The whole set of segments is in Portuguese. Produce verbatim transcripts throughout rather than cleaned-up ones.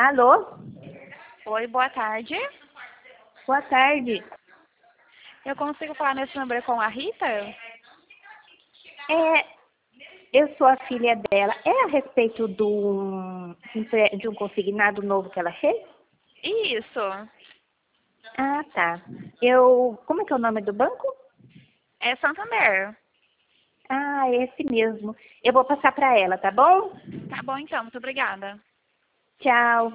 Alô? Oi, boa tarde. Boa tarde. Eu consigo falar nesse número com a Rita? É, eu sou a filha dela. É a respeito de um, de um consignado novo que ela fez? Isso. Ah, tá. Eu, como é que é o nome do banco? É Santander. Ah, é esse mesmo. Eu vou passar para ela, tá bom? Tá bom então, muito obrigada. Tchau.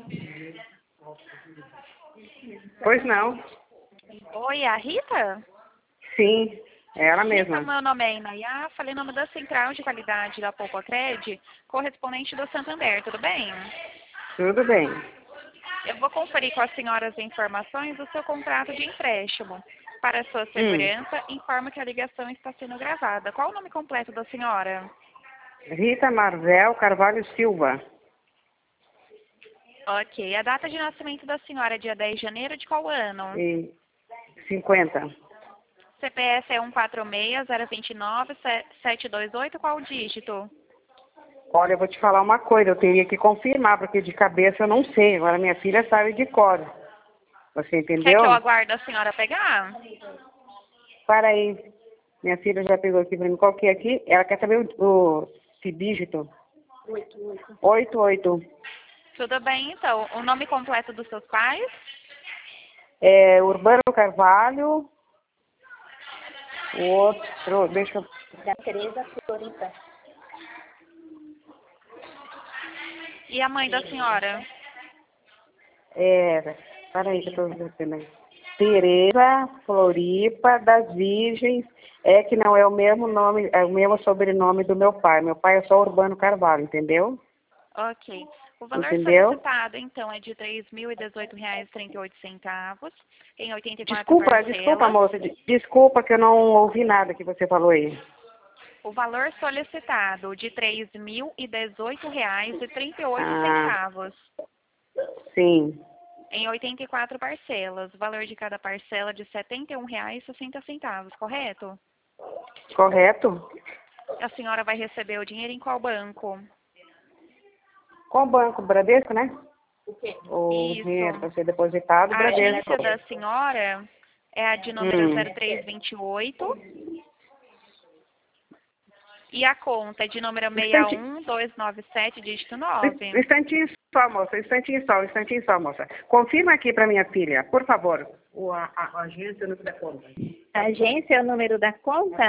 Pois não. Oi, é a Rita? Sim, é ela Rita, mesma. meu nome é Inayá, falei em nome da Central de Qualidade da Poucocred, correspondente do Santander, tudo bem? Tudo bem. Eu vou conferir com as senhoras as informações do seu contrato de empréstimo. Para sua Hum. segurança, informo que a ligação está sendo gravada. Qual o nome completo da senhora? Rita Marzel Carvalho Silva. Ok. A data de nascimento da senhora é dia dez de janeiro de qual ano? E cinquenta. C P F é um quatro seis, zero dois nove, sete dois oito, qual o dígito? Olha, eu vou te falar uma coisa, eu teria que confirmar, porque de cabeça eu não sei. Agora minha filha sabe de cor. Você Quer que eu entendeu? aguarde a senhora pegar? Para aí. Minha filha já pegou aqui para mim. Qual que é aqui? Ela quer saber o, o que dígito? Oito, oito. Tudo bem, então. O nome completo dos seus pais? É Urbano Carvalho. O outro, deixa eu... Da Tereza Florita. E a mãe da senhora? É, peraí que eu estou vendo aí. Tereza Floripa das Virgens, é que não é o mesmo nome, é o mesmo sobrenome do meu pai. Meu pai é só Urbano Carvalho, entendeu? Ok. O valor Entendeu? solicitado, então, é de três mil e dezoito reais e trinta e oito centavos, em oitenta e quatro Desculpa, desculpa, parcelas. moça, de- desculpa que eu não ouvi nada que você falou aí. O valor solicitado de três mil e dezoito reais e trinta e oito Ah, centavos, sim, em oitenta e quatro parcelas. O valor de cada parcela de setenta e um reais e sessenta centavos, correto? correto? A senhora vai receber o dinheiro em qual banco? Qual banco? Bradesco, né? O dinheiro Isso. para ser depositado, A Bradesco. agência da senhora é a de número Hum. zero três vinte e oito e a conta é de número seis Instante, um dois nove sete, dígito um nove. instantinho só, moça, um instantinho só, um instantinho só, moça. Confirma aqui para minha filha, por favor. O, a, a, a agência, o número da conta. Agência é o número da conta?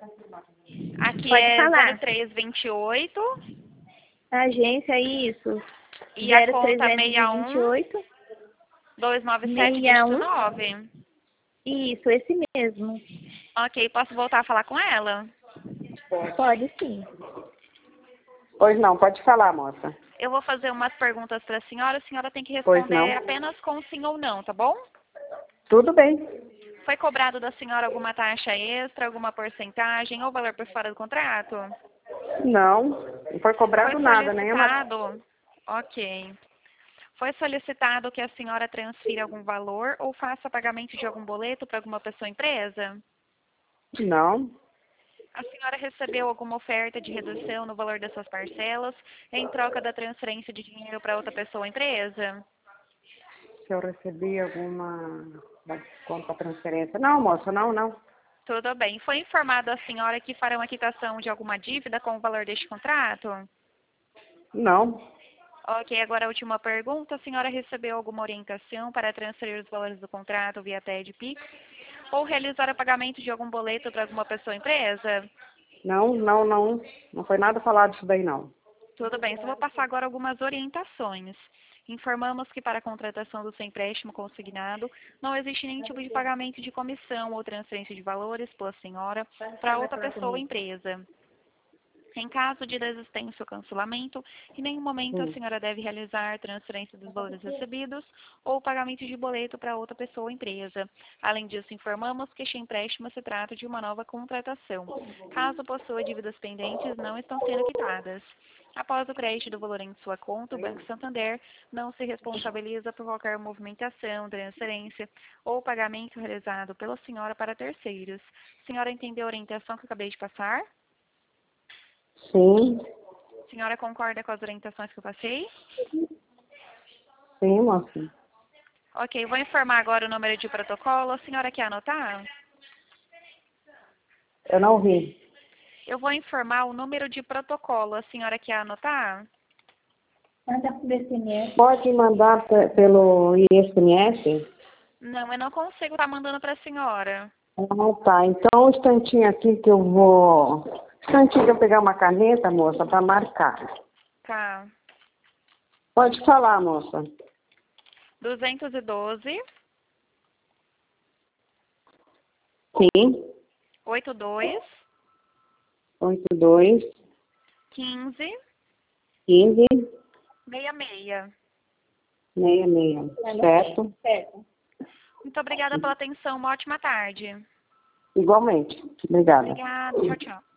Aqui Pode é zero falar. três vinte e oito Agência, isso. e a Zero conta trezentos e seis vinte e um oito dois nove sete, sessenta e dígito um. nove. Isso, esse mesmo. Ok, posso voltar a falar com ela? Pode sim. Pois não, pode falar, moça. Eu vou fazer umas perguntas para a senhora, a senhora tem que Pois não. responder apenas com sim ou não, tá bom? Tudo bem. Foi cobrado da senhora alguma taxa extra, alguma porcentagem ou valor por fora do contrato? Não, não foi Foi cobrado nada, nenhuma. solicitado? Ok. Foi solicitado que a senhora transfira algum valor ou faça pagamento de algum boleto para alguma pessoa ou empresa? Não, A senhora recebeu alguma oferta de redução no valor das suas parcelas em troca da transferência de dinheiro para outra pessoa ou empresa? se eu recebi alguma desconto para transferência. Não, moça, não, não. Tudo bem. Foi informado a senhora que farão a quitação de alguma dívida com o valor deste contrato? Não, Ok, agora a última pergunta. A senhora recebeu alguma orientação para transferir os valores do contrato via T E D Pix? Ou realizar o pagamento de algum boleto para alguma pessoa ou empresa? não, não, não. Não foi nada falado disso daí, não. Tudo bem, só vou passar agora algumas orientações. Informamos que para a contratação do seu empréstimo consignado, não existe nenhum tipo de pagamento de comissão ou transferência de valores pela senhora para outra pessoa ou empresa. Em caso de desistência ou cancelamento, em nenhum momento a Hum. senhora deve realizar transferência dos valores recebidos ou pagamento de boleto para outra pessoa ou empresa. Além disso, informamos que este empréstimo se trata de uma nova contratação. Caso possua dívidas pendentes, não estão sendo quitadas. Após o crédito do valor em sua conta, o Banco Santander não se responsabiliza por qualquer movimentação, transferência ou pagamento realizado pela senhora para terceiros. A senhora entendeu a orientação que eu acabei de passar? Sim, A senhora concorda com as orientações que eu passei? Sim, moça. Ok, vou informar agora o número de protocolo. A senhora quer anotar? Eu não vi. Eu vou informar o número de protocolo. A senhora quer anotar? Manda por S M S. Pode mandar pe- pelo I S M S? Não, eu não consigo estar mandando para a senhora. Ah, tá. Então, um instantinho aqui que eu vou... Um instantinho que eu pegar uma caneta, moça, para marcar. Tá. Pode falar, moça. duzentos e doze, Sim. oitenta e dois, Oito dois quinze, quinze sessenta e seis. meia meia. Certo? Certo. Muito obrigada pela atenção. Uma ótima tarde. Igualmente. Obrigada. Obrigada. Tchau, tchau.